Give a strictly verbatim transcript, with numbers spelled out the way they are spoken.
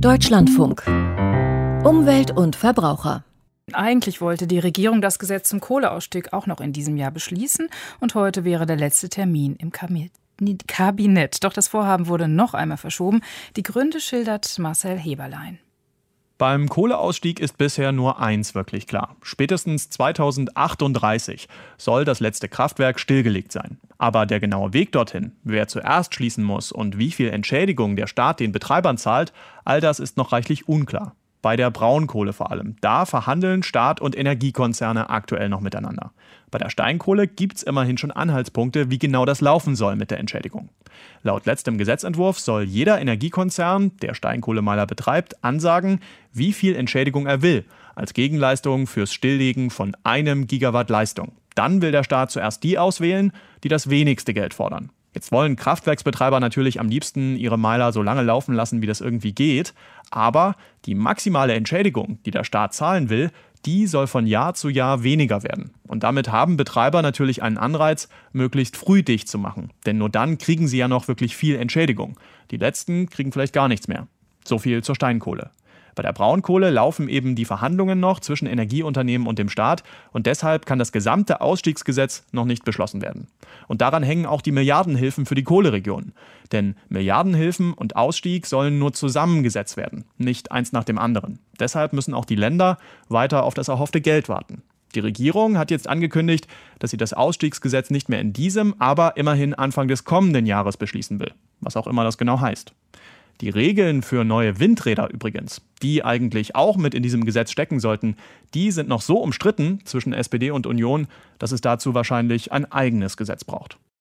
Deutschlandfunk. Umwelt und Verbraucher. Eigentlich wollte die Regierung das Gesetz zum Kohleausstieg auch noch in diesem Jahr beschließen und heute wäre der letzte Termin im Kabinett. Doch das Vorhaben wurde noch einmal verschoben. Die Gründe schildert Marcel Heberlein. Beim Kohleausstieg ist bisher nur eins wirklich klar. Spätestens zweitausendachtunddreißig soll das letzte Kraftwerk stillgelegt sein. Aber der genaue Weg dorthin, wer zuerst schließen muss und wie viel Entschädigung der Staat den Betreibern zahlt, all das ist noch reichlich unklar. Bei der Braunkohle vor allem. Da verhandeln Staat und Energiekonzerne aktuell noch miteinander. Bei der Steinkohle gibt es immerhin schon Anhaltspunkte, wie genau das laufen soll mit der Entschädigung. Laut letztem Gesetzentwurf soll jeder Energiekonzern, der Steinkohlemeiler betreibt, ansagen, wie viel Entschädigung er will, als Gegenleistung fürs Stilllegen von einem Gigawatt Leistung. Dann will der Staat zuerst die auswählen, die das wenigste Geld fordern. Jetzt wollen Kraftwerksbetreiber natürlich am liebsten ihre Meiler so lange laufen lassen, wie das irgendwie geht. Aber die maximale Entschädigung, die der Staat zahlen will, die soll von Jahr zu Jahr weniger werden. Und damit haben Betreiber natürlich einen Anreiz, möglichst früh dicht zu machen. Denn nur dann kriegen sie ja noch wirklich viel Entschädigung. Die letzten kriegen vielleicht gar nichts mehr. So viel zur Steinkohle. Bei der Braunkohle laufen eben die Verhandlungen noch zwischen Energieunternehmen und dem Staat und deshalb kann das gesamte Ausstiegsgesetz noch nicht beschlossen werden. Und daran hängen auch die Milliardenhilfen für die Kohleregionen. Denn Milliardenhilfen und Ausstieg sollen nur zusammengesetzt werden, nicht eins nach dem anderen. Deshalb müssen auch die Länder weiter auf das erhoffte Geld warten. Die Regierung hat jetzt angekündigt, dass sie das Ausstiegsgesetz nicht mehr in diesem, aber immerhin Anfang des kommenden Jahres beschließen will. Was auch immer das genau heißt. Die Regeln für neue Windräder übrigens, die eigentlich auch mit in diesem Gesetz stecken sollten, die sind noch so umstritten zwischen S P D und Union, dass es dazu wahrscheinlich ein eigenes Gesetz braucht.